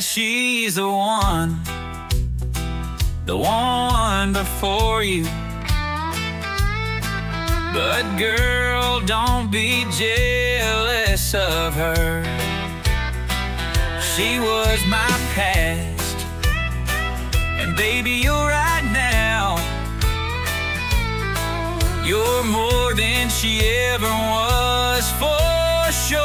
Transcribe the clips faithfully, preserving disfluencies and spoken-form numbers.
she's the one, the one before you. But girl, don't be jealous of her. She was my past, and baby, you're right now. You're more than she ever was, for sure.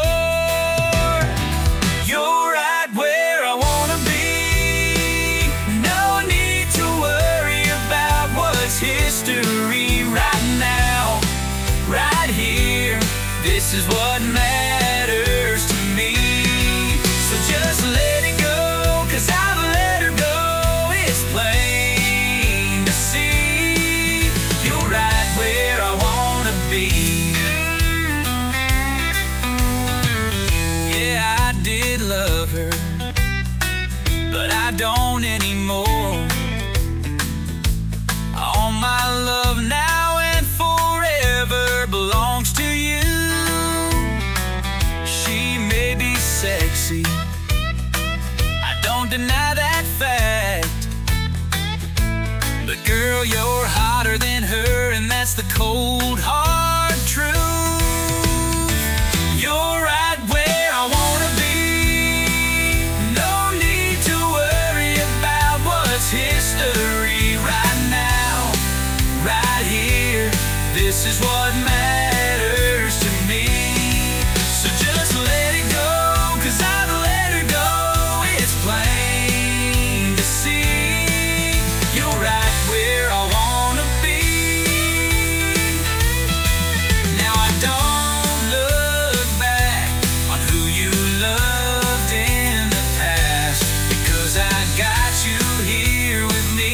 You're right where I wanna be. No need to worry about what's history. Right now, right here, this is what matters to me. So just let it go, 'cause I've let her go. It's plain to see. You're right where I wanna be. Yeah, I did love her, but I don't anymore. All my love now and forever belongs to you. She may be sexy, I don't deny that fact, but girl, you're hotter than her, and that's the cold hard truth. You're right where I wanna be. No need to worry about what's history. Right now, right here, this is what matters to me. So just let it go, 'cause I've let her go. It's plain to see. You're right where I wanna be. Now I don't look back on who you loved in the past, because I got you here with me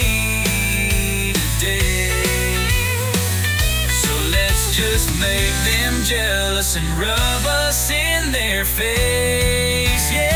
today. So let's just make them jealous and rub us in their face, yeah.